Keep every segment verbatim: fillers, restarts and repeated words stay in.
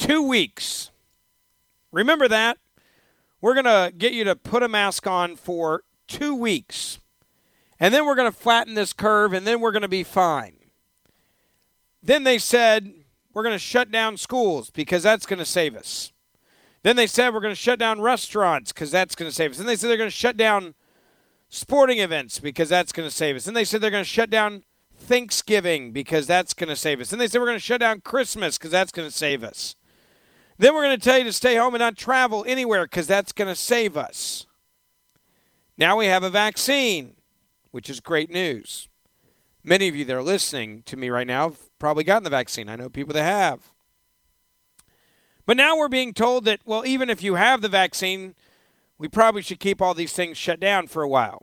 two weeks. Remember that? We're going to get you to put a mask on for two weeks. And then we're going to flatten this curve, and then we're going to be fine. Then they said, we're going to shut down schools because that's going to save us. Then they said we're going to shut down restaurants because that's going to save us. Then they said they're going to shut down sporting events because that's going to save us. Then they said they're going to shut down Thanksgiving because that's going to save us. Then they said we're going to shut down Christmas because that's going to save us. Then we're going to tell you to stay home and not travel anywhere because that's going to save us. Now we have a vaccine, which is great news. Many of you that are listening to me right now have probably gotten the vaccine. I know people that have. But now we're being told that, well, even if you have the vaccine, we probably should keep all these things shut down for a while.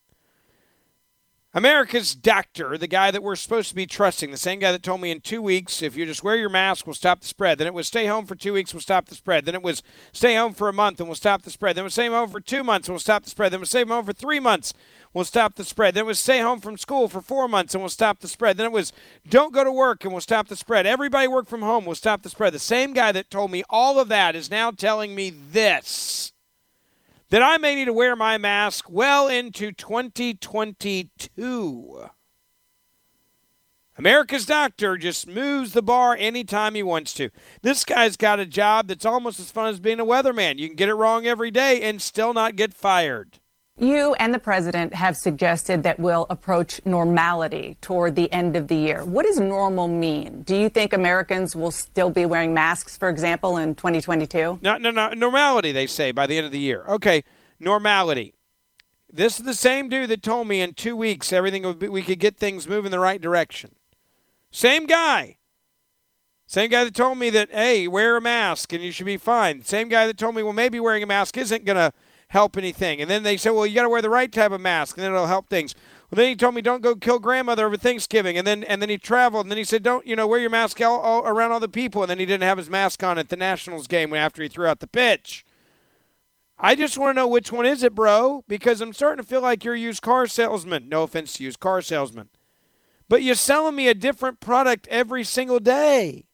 America's doctor, the guy that we're supposed to be trusting, the same guy that told me in two weeks, if you just wear your mask, we'll stop the spread. Then it was stay home for two weeks, we'll stop the spread. Then it was stay home for a month and we'll stop the spread. Then it was stay home for two months and we'll stop the spread. Then it was stay home for three months, we'll stop the spread. Then it was stay home from school for four months and we'll stop the spread. Then it was don't go to work and we'll stop the spread. Everybody work from home, we'll stop the spread. The same guy that told me all of that is now telling me this, that I may need to wear my mask well into twenty twenty-two. America's doctor just moves the bar anytime he wants to. This guy's got a job that's almost as fun as being a weatherman. You can get it wrong every day and still not get fired. You and the president have suggested that we'll approach normality toward the end of the year. What does normal mean? Do you think Americans will still be wearing masks, for example, in twenty twenty-two? No, no, no. Normality, they say, by the end of the year. Okay, normality. This is the same dude that told me in two weeks everything would be, we could get things moving the right direction. Same guy. Same guy that told me that, hey, wear a mask and you should be fine. Same guy that told me, well, maybe wearing a mask isn't going to help anything. And then they said, well, you got to wear the right type of mask and then it'll help things. Well, then he told me don't go kill grandmother over Thanksgiving. And then and then he traveled. And then he said, don't, you know, wear your mask all, all around all the people. And then he didn't have his mask on at the Nationals game after he threw out the pitch. I just want to know which one is it, bro, because I'm starting to feel like you're a used car salesman. No offense to used car salesman. But you're selling me a different product every single day.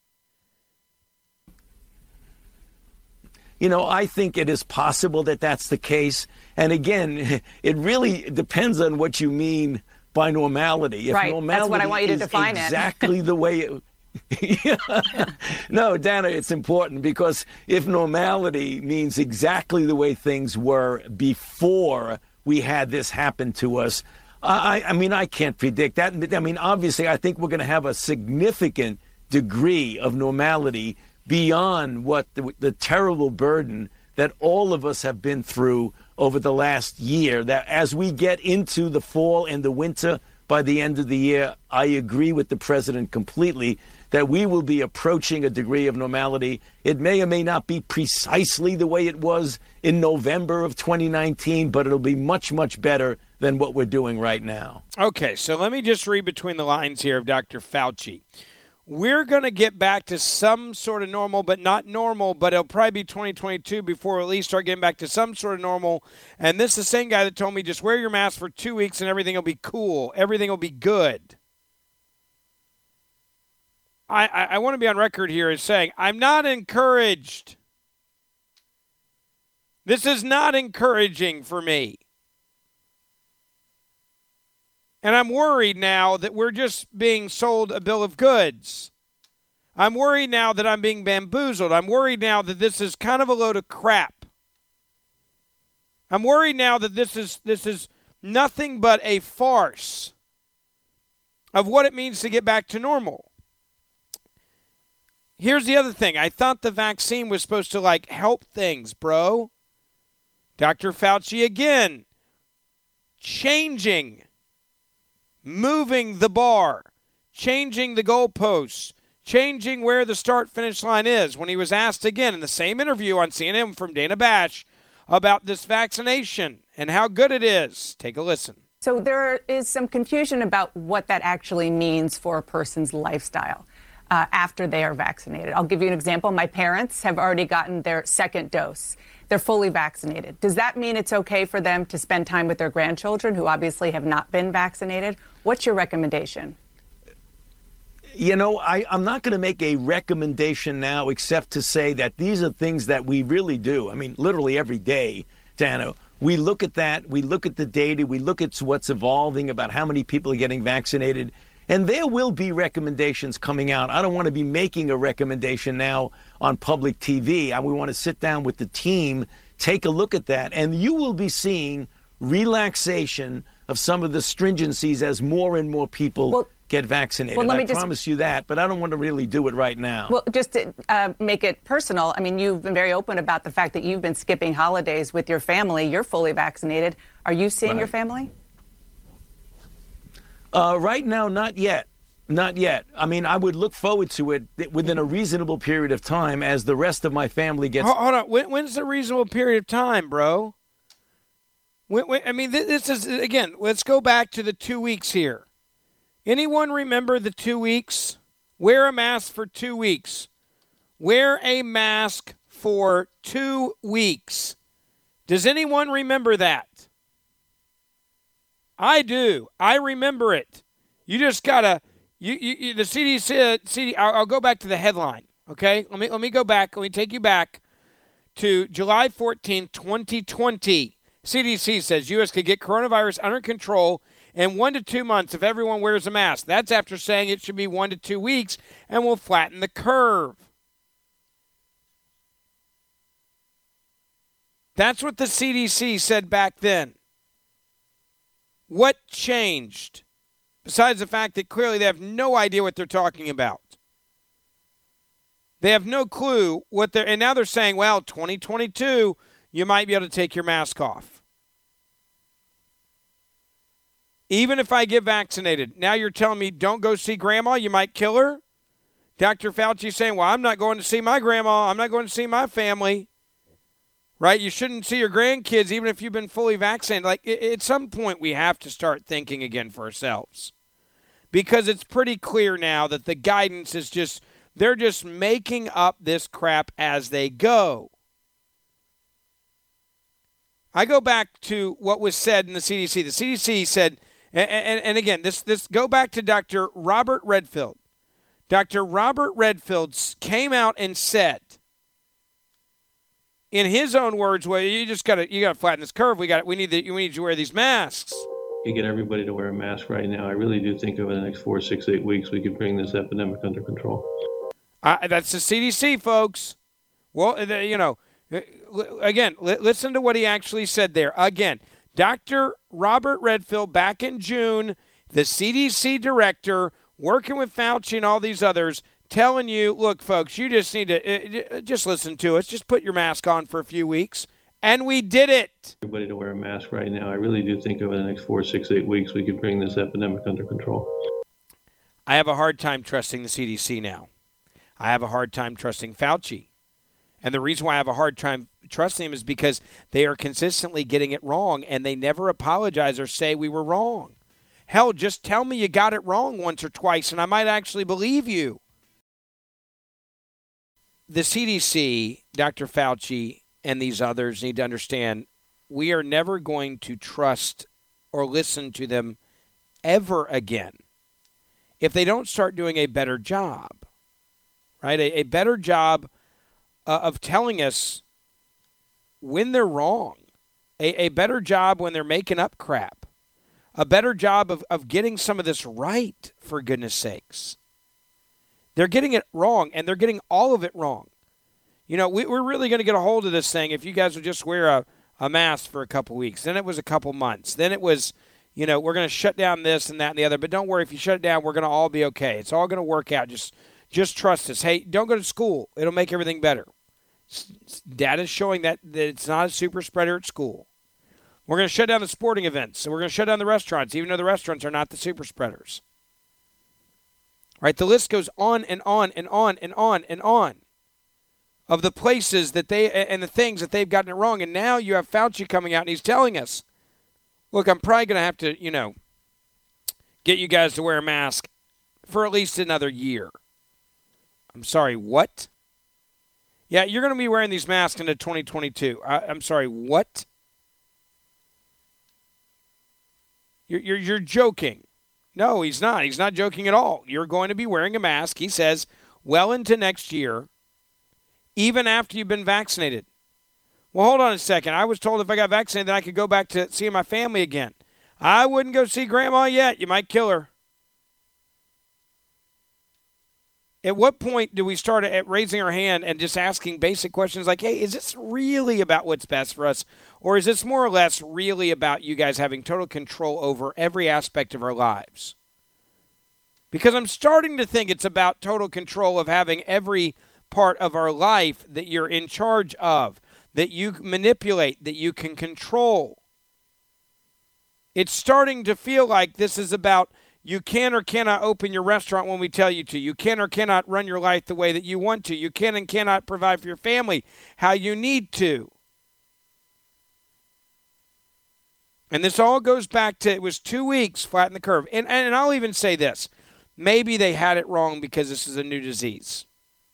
You know, I think it is possible that that's the case. And again, it really depends on what you mean by normality. If right, normality that's what I want you to define exactly it. the way it... No, Dana, it's important because if normality means exactly the way things were before we had this happen to us, I, I mean, I can't predict that. I mean, obviously, I think we're going to have a significant degree of normality beyond what the, the terrible burden that all of us have been through over the last year. That as we get into the fall and the winter, by the end of the year, I agree with the president completely that we will be approaching a degree of normality. It may or may not be precisely the way it was in November of twenty nineteen, but it'll be much, much better than what we're doing right now. Okay, so let me just read between the lines here of Doctor Fauci. We're going to get back to some sort of normal, but not normal, but it'll probably be twenty twenty-two before we at least start getting back to some sort of normal. And this is the same guy that told me just wear your mask for two weeks and everything will be cool. Everything will be good. I, I, I want to be on record here as saying I'm not encouraged. This is not encouraging for me. And I'm worried now that we're just being sold a bill of goods. I'm worried now that I'm being bamboozled. I'm worried now that this is kind of a load of crap. I'm worried now that this is this is nothing but a farce of what it means to get back to normal. Here's the other thing. I thought the vaccine was supposed to, like, help things, bro. Doctor Fauci again, changing, moving the bar, changing the goalposts, changing where the start-finish line is. When he was asked again in the same interview on C N N from Dana Bash about this vaccination and how good it is. Take a listen. So there is some confusion about what that actually means for a person's lifestyle uh, after they are vaccinated. I'll give you an example. My parents have already gotten their second dose. They're fully vaccinated. Does that mean it's okay for them to spend time with their grandchildren who obviously have not been vaccinated? What's your recommendation? You know, I, I'm not going to make a recommendation now except to say that these are things that we really do. I mean, literally every day, Dana, we look at that, we look at the data, we look at what's evolving about how many people are getting vaccinated, and there will be recommendations coming out. I don't want to be making a recommendation now on public T V. I, we want to sit down with the team, take a look at that, and you will be seeing relaxation of some of the stringencies as more and more people well, get vaccinated. Well, let me I just, promise you that, but I don't want to really do it right now. Well, just to uh, make it personal, I mean, you've been very open about the fact that you've been skipping holidays with your family. You're fully vaccinated. Are you seeing right. your family? Uh, right now, not yet. Not yet. I mean, I would look forward to it within a reasonable period of time as the rest of my family gets... Hold, hold on. When, when's the reasonable period of time, bro? When, when, I mean, this is, again, let's go back to the two weeks here. Anyone remember the two weeks? Wear a mask for two weeks. Wear a mask for two weeks. Does anyone remember that? I do. I remember it. You just gotta. You, you, you the C D C. Uh, C D, I'll, I'll go back to the headline. Okay. Let me let me go back. Let me take you back to July fourteenth, twenty twenty. C D C says U S could get coronavirus under control in one to two months if everyone wears a mask. That's after saying it should be one to two weeks and will flatten the curve. That's what the C D C said back then. What changed? Besides the fact that clearly they have no idea what they're talking about. They have no clue what they're, and now they're saying, well, twenty twenty-two, you might be able to take your mask off. Even if I get vaccinated, now you're telling me don't go see grandma, you might kill her? Doctor Fauci saying, well, I'm not going to see my grandma, I'm not going to see my family. Right? You shouldn't see your grandkids even if you've been fully vaccinated. Like, at some point, we have to start thinking again for ourselves. Because it's pretty clear now that the guidance is just, they're just making up this crap as they go. I go back to what was said in the C D C. The C D C said, and, and, and again, this, this go back to Doctor Robert Redfield. Doctor Robert Redfield came out and said, in his own words, well, you just gotta you gotta flatten this curve. We got we need the, we need you to wear these masks. You get everybody to wear a mask right now. I really do think over the next four, six, eight weeks we could bring this epidemic under control. Uh, that's the C D C, folks. Well, you know, again, listen to what he actually said there. Again, Doctor Robert Redfield back in June, the C D C director, working with Fauci and all these others, telling you, look, folks, you just need to uh, just listen to us. Just put your mask on for a few weeks. And we did it. Everybody to wear a mask right now. I really do think over the next four, six, eight weeks, we could bring this epidemic under control. I have a hard time trusting the C D C now. I have a hard time trusting Fauci. And the reason why I have a hard time trusting him is because they are consistently getting it wrong, and they never apologize or say we were wrong. Hell, just tell me you got it wrong once or twice, and I might actually believe you. The C D C, Doctor Fauci, and these others need to understand we are never going to trust or listen to them ever again if they don't start doing a better job, right? A, a better job uh, of telling us when they're wrong, a, a better job when they're making up crap, a better job of, of getting some of this right, for goodness sakes. They're getting it wrong, and they're getting all of it wrong. You know, we, we're really going to get a hold of this thing if you guys would just wear a, a mask for a couple weeks. Then it was a couple months. Then it was, you know, we're going to shut down this and that and the other. But don't worry, if you shut it down, we're going to all be okay. It's all going to work out. Just just trust us. Hey, don't go to school. It'll make everything better. Data's showing that, that it's not a super spreader at school. We're going to shut down the sporting events, and we're going to shut down the restaurants, even though the restaurants are not the super spreaders. Right? The list goes on and on and on and on and on of the places that they and the things that they've gotten it wrong. And now you have Fauci coming out and he's telling us, look, I'm probably going to have to, you know, get you guys to wear a mask for at least another year. I'm sorry, what? Yeah, you're going to be wearing these masks into twenty twenty-two. I, I'm sorry, what? You're, you're, you're joking. No, he's not. He's not joking at all. You're going to be wearing a mask, he says, well into next year, even after you've been vaccinated. Well, hold on a second. I was told if I got vaccinated, then I could go back to seeing my family again. I wouldn't go see Grandma yet. You might kill her. At what point do we start at raising our hand and just asking basic questions like, hey, is this really about what's best for us? Or is this more or less really about you guys having total control over every aspect of our lives? Because I'm starting to think it's about total control of having every part of our life that you're in charge of, that you manipulate, that you can control. It's starting to feel like this is about you can or cannot open your restaurant when we tell you to. You can or cannot run your life the way that you want to. You can and cannot provide for your family how you need to. And this all goes back to, it was two weeks, flatten the curve. And, and I'll even say this. Maybe they had it wrong because this is a new disease.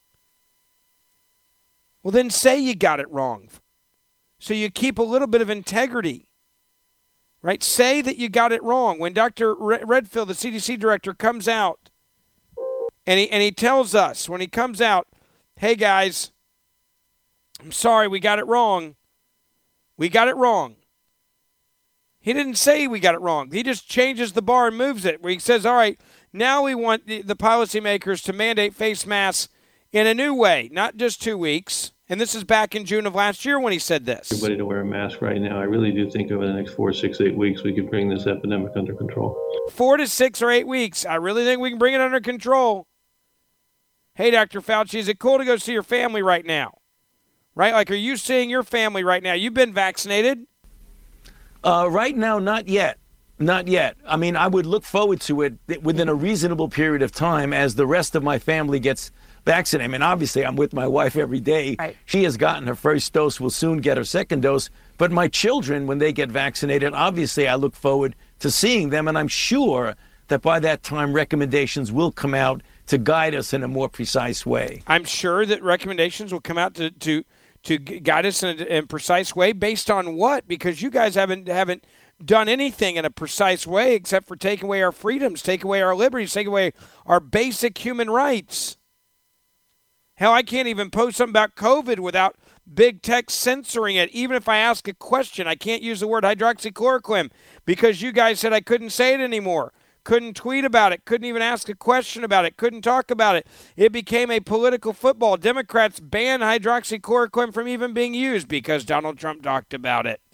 Well, then say you got it wrong. So you keep a little bit of integrity. Right? Say that you got it wrong. When Doctor Redfield, the C D C director, comes out and he and he tells us, when he comes out, hey guys, I'm sorry, we got it wrong. We got it wrong. He didn't say we got it wrong. He just changes the bar and moves it, where he says, all right, now we want the, the policymakers to mandate face masks in a new way, not just two weeks. And this is back in June of last year when he said this. Everybody to wear a mask right now. I really do think over the next four, six, eight weeks, we could bring this epidemic under control. Four to six or eight weeks. I really think we can bring it under control. Hey, Doctor Fauci, is it cool to go see your family right now? Right? Like, are you seeing your family right now? You've been vaccinated? Uh, right now, not yet. Not yet. I mean, I would look forward to it within a reasonable period of time as the rest of my family gets vaccinated. I mean, obviously, I'm with my wife every day. Right. She has gotten her first dose, will soon get her second dose. But my children, when they get vaccinated, obviously, I look forward to seeing them. And I'm sure that by that time, recommendations will come out to guide us in a more precise way. I'm sure that recommendations will come out to to, to guide us in a, in a precise way. Based on what? Because you guys haven't haven't done anything in a precise way except for taking away our freedoms, take away our liberties, take away our basic human rights. Hell, I can't even post something about COVID without big tech censoring it. Even if I ask a question, I can't use the word hydroxychloroquine because you guys said I couldn't say it anymore. Couldn't tweet about it. Couldn't even ask a question about it. Couldn't talk about it. It became a political football. Democrats banned hydroxychloroquine from even being used because Donald Trump talked about it.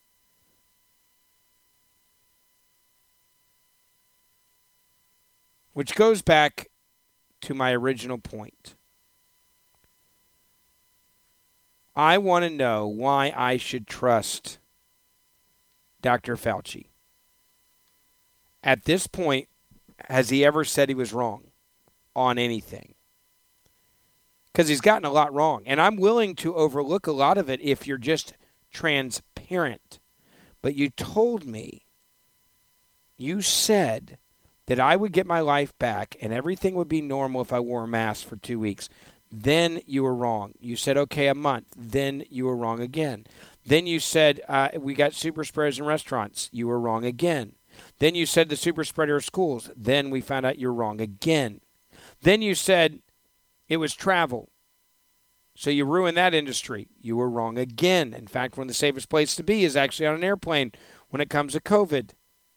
Which goes back to my original point. I want to know why I should trust Doctor Fauci. At this point, has he ever said he was wrong on anything? Because he's gotten a lot wrong. And I'm willing to overlook a lot of it if you're just transparent. But you told me, you said that I would get my life back and everything would be normal if I wore a mask for two weeks. Then you were wrong. You said, okay, a month. Then you were wrong again. Then you said, uh, we got super spreaders in restaurants. You were wrong again. Then you said the super spreader of schools. Then we found out you're wrong again. Then you said it was travel. So you ruined that industry. You were wrong again. In fact, one of the safest places to be is actually on an airplane when it comes to COVID.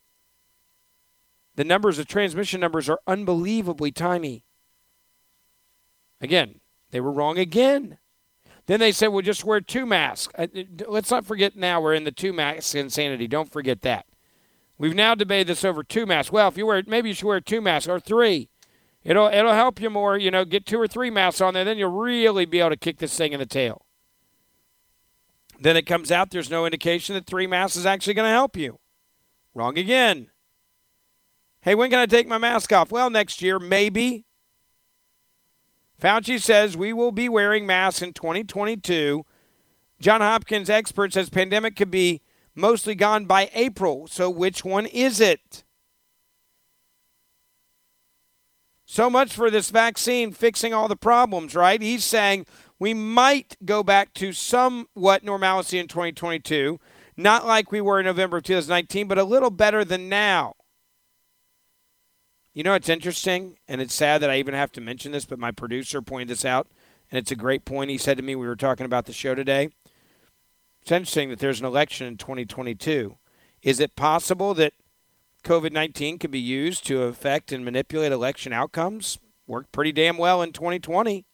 The numbers, the transmission numbers are unbelievably tiny. Again, they were wrong again. Then they said, well, just wear two masks. Uh, let's not forget now we're in the two mask insanity. Don't forget that. We've now debated this over two masks. Well, if you wear, maybe you should wear two masks or three. It'll it'll help you more, you know, get two or three masks on there. Then you'll really be able to kick this thing in the tail. Then it comes out there's no indication that three masks is actually going to help you. Wrong again. Hey, when can I take my mask off? Well, next year, maybe. Fauci says we will be wearing masks in twenty twenty-two. John Hopkins expert says pandemic could be mostly gone by April. So which one is it? So much for this vaccine fixing all the problems, right? He's saying we might go back to somewhat normalcy in twenty twenty-two. Not like we were in November of two thousand nineteen, but a little better than now. You know, it's interesting, and it's sad that I even have to mention this, but my producer pointed this out, and it's a great point. He said to me, we were talking about the show today. It's interesting that there's an election in twenty twenty-two. Is it possible that COVID nineteen could be used to affect and manipulate election outcomes? Worked pretty damn well in twenty twenty.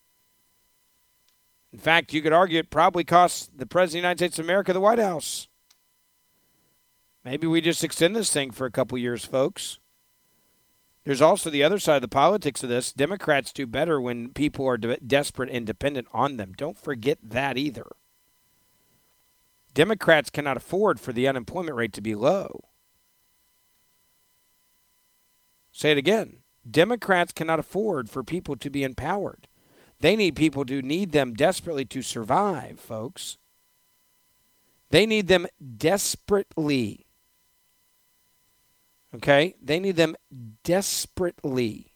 In fact, you could argue it probably cost the President of the United States of America the White House. Maybe we just extend this thing for a couple years, folks. There's also the other side of the politics of this. Democrats do better when people are de- desperate and dependent on them. Don't forget that either. Democrats cannot afford for the unemployment rate to be low. Say it again. Democrats cannot afford for people to be empowered. They need people to need them desperately to survive, folks. They need them desperately. Okay? They need them desperately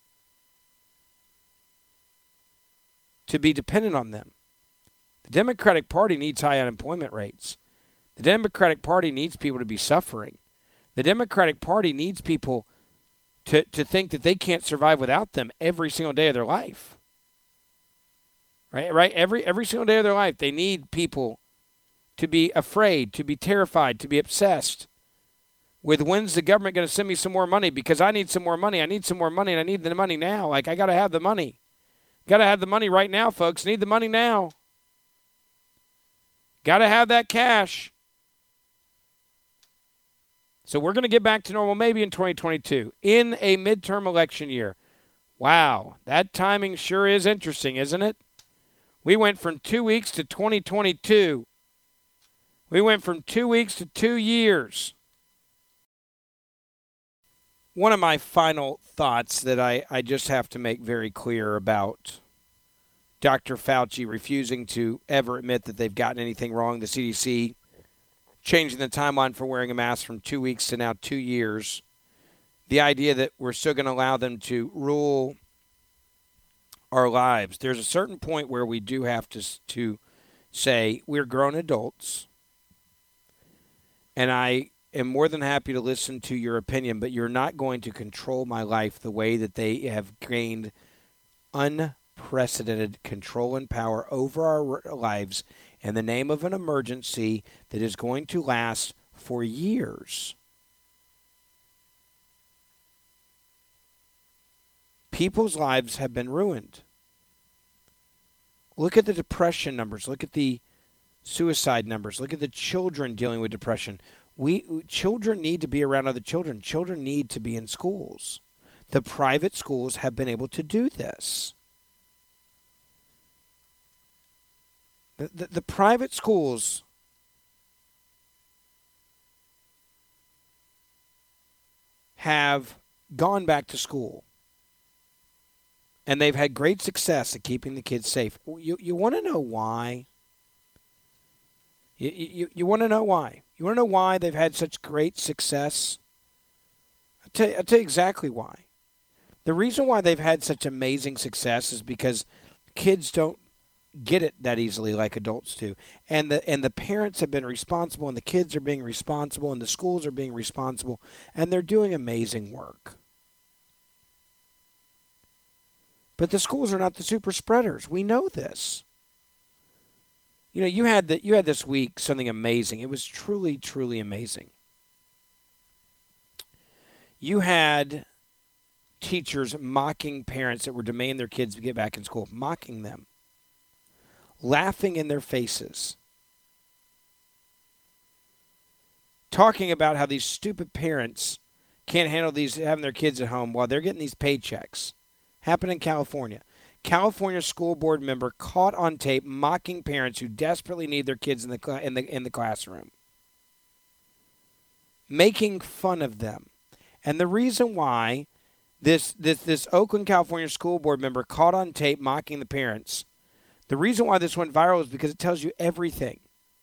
to be dependent on them. The Democratic Party needs high unemployment rates. The Democratic Party needs people to be suffering. The Democratic Party needs people to, to think that they can't survive without them every single day of their life. Right? Right? Every every single day of their life, they need people to be afraid, to be terrified, to be obsessed with when's the government going to send me some more money because I need some more money. I need some more money and I need the money now. Like, I got to have the money. Got to have the money right now, folks. Need the money now. Got to have that cash. So we're going to get back to normal maybe in twenty twenty-two in a midterm election year. Wow, that timing sure is interesting, isn't it? We went from two weeks to twenty twenty-two. We went from two weeks to two years. One of my final thoughts that I, I just have to make very clear about Doctor Fauci refusing to ever admit that they've gotten anything wrong. The C D C changing the timeline for wearing a mask from two weeks to now two years. The idea that we're still going to allow them to rule our lives. There's a certain point where we do have to, to say we're grown adults. And I am more than happy to listen to your opinion, but you're not going to control my life the way that they have gained unprecedented control and power over our lives in the name of an emergency that is going to last for years. People's lives have been ruined. Look at the depression numbers. Look at the suicide numbers. Look at the children dealing with depression. We children need to be around other children. Children need to be in schools. The private schools have been able to do this. The, the, the private schools have gone back to school. And they've had great success at keeping the kids safe. You you want to know why? You, you, you want to know why? You want to know why they've had such great success? I'll tell, you, I'll tell you exactly why. The reason why they've had such amazing success is because kids don't get it that easily like adults do. And the and the parents have been responsible, and the kids are being responsible, and the schools are being responsible, and they're doing amazing work. But the schools are not the super spreaders. We know this. You know, you had the, you had this week something amazing. It was truly, truly amazing. You had teachers mocking parents that were demanding their kids to get back in school, mocking them, laughing in their faces, talking about how these stupid parents can't handle these having their kids at home while they're getting these paychecks. Happened in California. California school board member caught on tape mocking parents who desperately need their kids in the cl- in the in the classroom, making fun of them. And the reason why this this this Oakland, California school board member caught on tape mocking the parents, the reason why this went viral is because it tells you everything.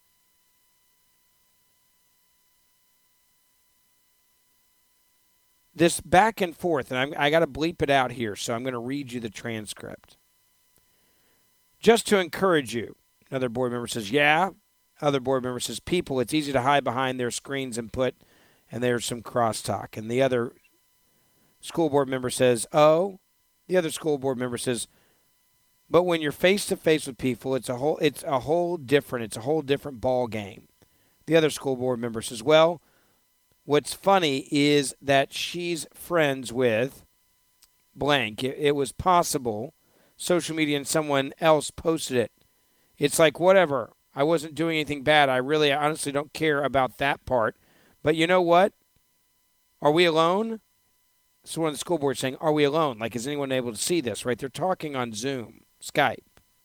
This back and forth, and I'm, I got to bleep it out here, so I'm going to read you the transcript. Just to encourage you, another board member says, yeah. Other board member says, people, it's easy to hide behind their screens and put, and there's some crosstalk. And the other school board member says, oh. The other school board member says, but when you're face to face with people, it's a whole it's a whole different it's a whole different ball game. The other school board member says, well, what's funny is that she's friends with blank. It, it was possible social media and someone else posted it. It's like, whatever. I wasn't doing anything bad. I really I honestly don't care about that part. But you know what? Are we alone? So one of the school boards saying, are we alone? Like, is anyone able to see this, right? They're talking on Zoom, Skype.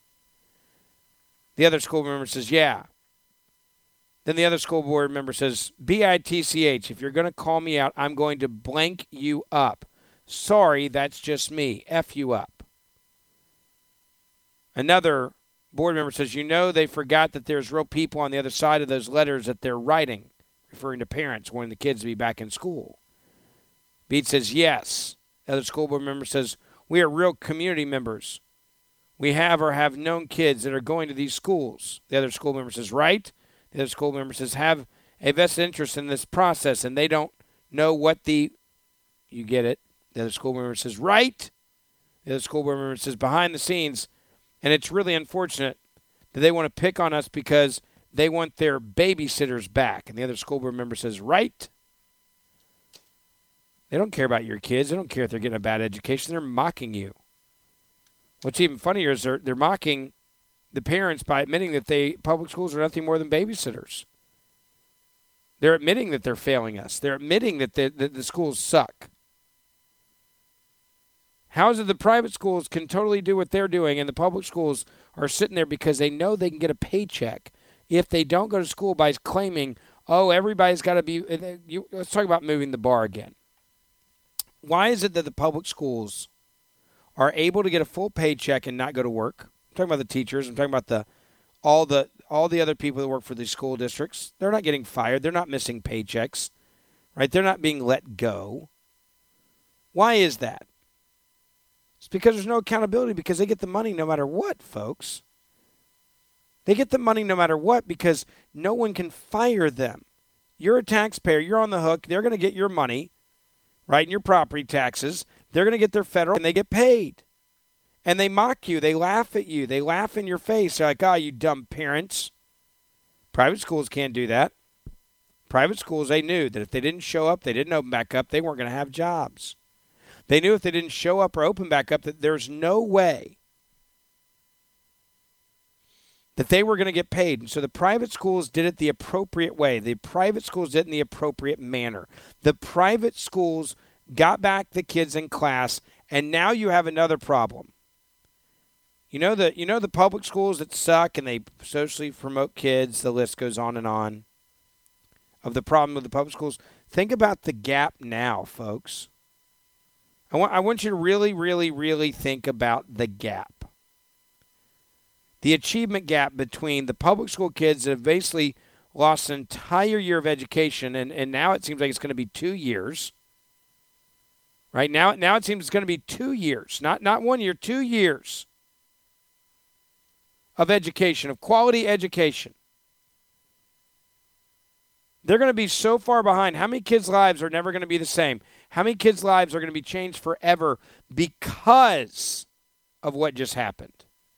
The other school member says, yeah. Then the other school board member says, B I T C H, if you're going to call me out, I'm going to blank you up. Sorry, that's just me. F you up. Another board member says, you know they forgot that there's real people on the other side of those letters that they're writing, referring to parents wanting the kids to be back in school. Beat says, yes. The other school board member says, we are real community members. We have or have known kids that are going to these schools. The other school member says, right. The other school member says, have a vested interest in this process, and they don't know what the, you get it. The other school member says, right. The other school board member says, behind the scenes, and it's really unfortunate that they want to pick on us because they want their babysitters back. And the other school board member says, right. They don't care about your kids. They don't care if they're getting a bad education. They're mocking you. What's even funnier is they're, they're mocking the parents by admitting that they public schools are nothing more than babysitters. They're admitting that they're failing us. They're admitting that the, that the schools suck. How is it the private schools can totally do what they're doing and the public schools are sitting there because they know they can get a paycheck if they don't go to school by claiming, oh, everybody's got to be you, – let's talk about moving the bar again. Why is it that the public schools are able to get a full paycheck and not go to work? I'm talking about the teachers. I'm talking about the all the all the other people that work for these school districts. They're not getting fired. They're not missing paychecks, right? They're not being let go. Why is that? It's because there's no accountability because they get the money no matter what, folks. They get the money no matter what because no one can fire them. You're a taxpayer. You're on the hook. They're going to get your money. Right, in your property taxes, they're going to get their federal, and they get paid. And they mock you. They laugh at you. They laugh in your face. They're like, oh, you dumb parents. Private schools can't do that. Private schools, they knew that if they didn't show up, they didn't open back up, they weren't going to have jobs. They knew if they didn't show up or open back up that there's no way that they were going to get paid. And so the private schools did it the appropriate way. The private schools did it in the appropriate manner. The private schools got back the kids in class, and now you have another problem. You know the you know the public schools that suck and they socially promote kids, the list goes on and on of the problem with the public schools. Think about the gap now, folks. I want I want you to really, really, really think about the gap. The achievement gap between the public school kids that have basically lost an entire year of education, and, and now it seems like it's going to be two years. Right now, now it seems it's going to be two years, not not one year, two years of education, of quality education. They're going to be so far behind. How many kids' lives are never going to be the same? How many kids' lives are going to be changed forever because of what just happened?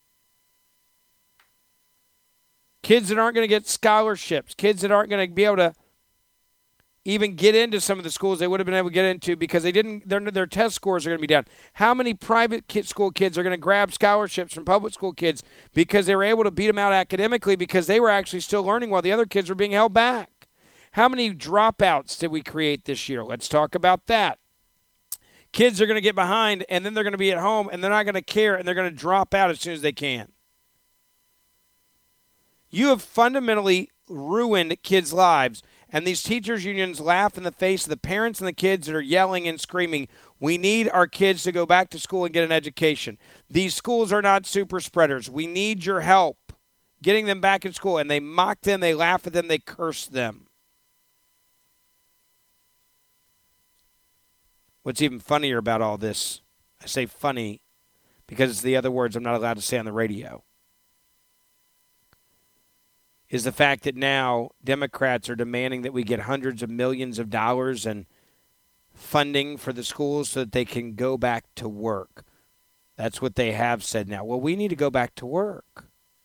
Kids that aren't going to get scholarships, kids that aren't going to be able to even get into some of the schools they would have been able to get into because they didn't. Their their test scores are going to be down. How many private kid school kids are going to grab scholarships from public school kids because they were able to beat them out academically because they were actually still learning while the other kids were being held back? How many dropouts did we create this year? Let's talk about that. Kids are going to get behind, and then they're going to be at home, and they're not going to care, and they're going to drop out as soon as they can. You have fundamentally ruined kids' lives, and these teachers' unions laugh in the face of the parents and the kids that are yelling and screaming, we need our kids to go back to school and get an education. These schools are not super spreaders. We need your help getting them back in school. And they mock them, they laugh at them, they curse them. What's even funnier about all this, I say funny because it's the other words I'm not allowed to say on the radio, is the fact that now Democrats are demanding that we get hundreds of millions of dollars and funding for the schools so that they can go back to work. That's what they have said now. Well, we need to go back to work.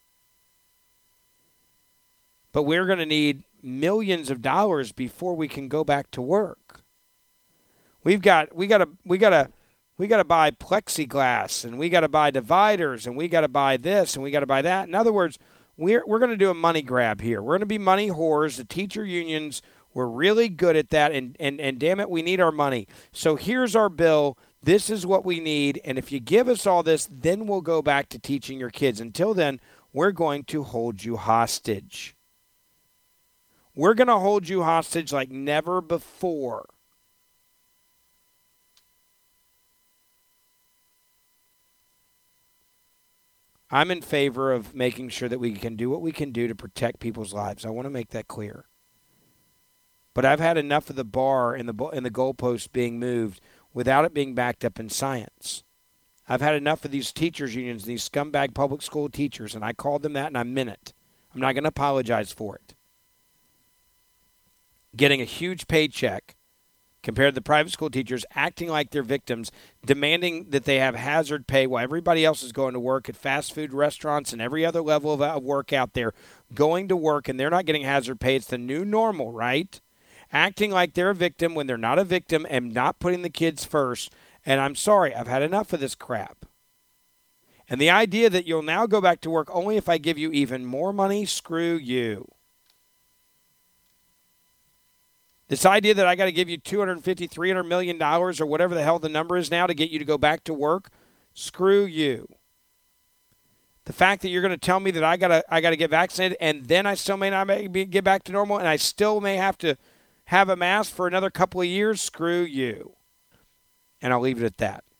But we're going to need millions of dollars before we can go back to work. We've got we got to we got to we got to buy plexiglass, and we got to buy dividers, and we got to buy this, and we got to buy that. In other words, we're we're going to do a money grab here. We're going to be money whores. The teacher unions were really good at that, and and and damn it, we need our money. So here's our bill. This is what we need, and if you give us all this, then we'll go back to teaching your kids. Until then, we're going to hold you hostage. We're going to hold you hostage like never before. I'm in favor of making sure that we can do what we can do to protect people's lives. I want to make that clear. But I've had enough of the bar and the and the goalposts being moved without it being backed up in science. I've had enough of these teachers' unions, these scumbag public school teachers, and I called them that, and I meant it. I'm not going to apologize for it. Getting a huge paycheck compared to the private school teachers, acting like they're victims, demanding that they have hazard pay while everybody else is going to work at fast food restaurants and every other level of work out there, going to work, and they're not getting hazard pay. It's the new normal, right? Acting like they're a victim when they're not a victim and not putting the kids first. And I'm sorry, I've had enough of this crap. And the idea that you'll now go back to work only if I give you even more money, screw you. This idea that I got to give you two hundred fifty, three hundred million dollars or whatever the hell the number is now to get you to go back to work, screw you. The fact that you're going to tell me that I got to I got to get vaccinated and then I still may not be, get back to normal and I still may have to have a mask for another couple of years, screw you. And I'll leave it at that.